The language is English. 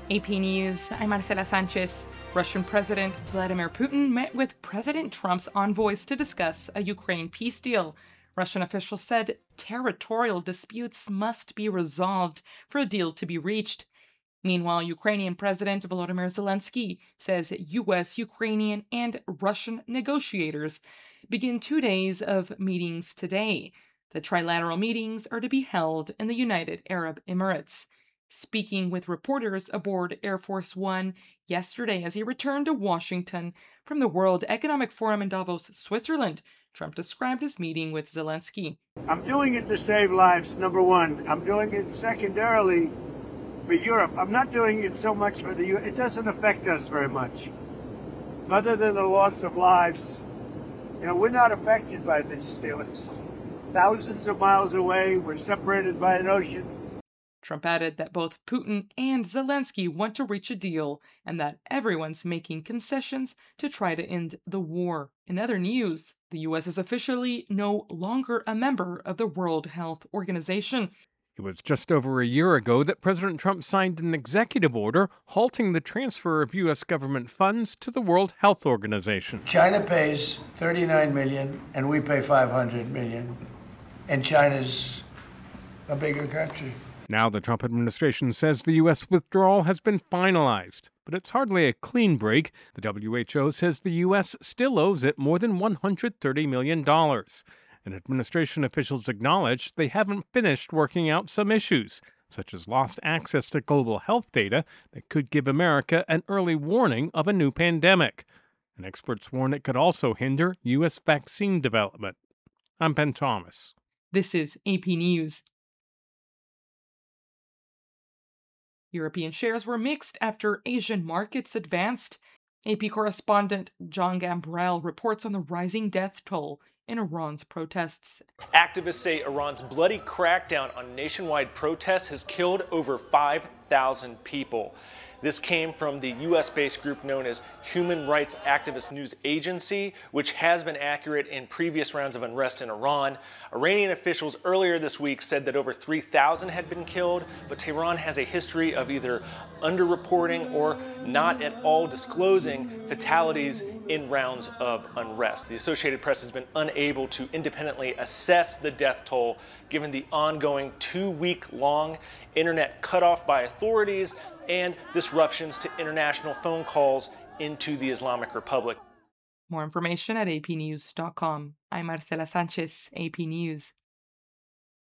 AP News, I'm Marcela Sanchez. Russian President Vladimir Putin met with President Trump's envoys to discuss a Ukraine peace deal. Russian officials said territorial disputes must be resolved for a deal to be reached. Meanwhile, Ukrainian President Volodymyr Zelensky says U.S., Ukrainian, and Russian negotiators begin 2 days of meetings today. The trilateral meetings are to be held in the United Arab Emirates. Speaking with reporters aboard Air Force One yesterday as he returned to Washington from the World Economic Forum in Davos, Switzerland, Trump described his meeting with Zelensky. I'm doing it to save lives, number one. I'm doing it secondarily for Europe. I'm not doing it so much for the U.S. It doesn't affect us very much. Other than the loss of lives, we're not affected by this deal. It's thousands of miles away. We're separated by an ocean. Trump added that both Putin and Zelensky want to reach a deal and that everyone's making concessions to try to end the war. In other news, the U.S. is officially no longer a member of the World Health Organization. It was just over a year ago that President Trump signed an executive order halting the transfer of U.S. government funds to the World Health Organization. China pays $39 million and we pay $500 million, and China's a bigger country. Now the Trump administration says the U.S. withdrawal has been finalized, but it's hardly a clean break. The WHO says the U.S. still owes it more than $130 million. And administration officials acknowledge they haven't finished working out some issues, such as lost access to global health data that could give America an early warning of a new pandemic. And experts warn it could also hinder U.S. vaccine development. I'm Ben Thomas. This is AP News. European shares were mixed after Asian markets advanced. AP correspondent John Gambrell reports on the rising death toll in Iran's protests. Activists say Iran's bloody crackdown on nationwide protests has killed over 5,000 people. This came from the U.S.-based group known as Human Rights Activist News Agency, which has been accurate in previous rounds of unrest in Iran. Iranian officials earlier this week said that over 3,000 had been killed, but Tehran has a history of either underreporting or not at all disclosing fatalities in rounds of unrest. The Associated Press has been unable to independently assess the death toll given the ongoing 2-week-long internet cutoff by authorities and disruptions to international phone calls into the Islamic Republic. More information at apnews.com. I'm Marcela Sanchez, AP News.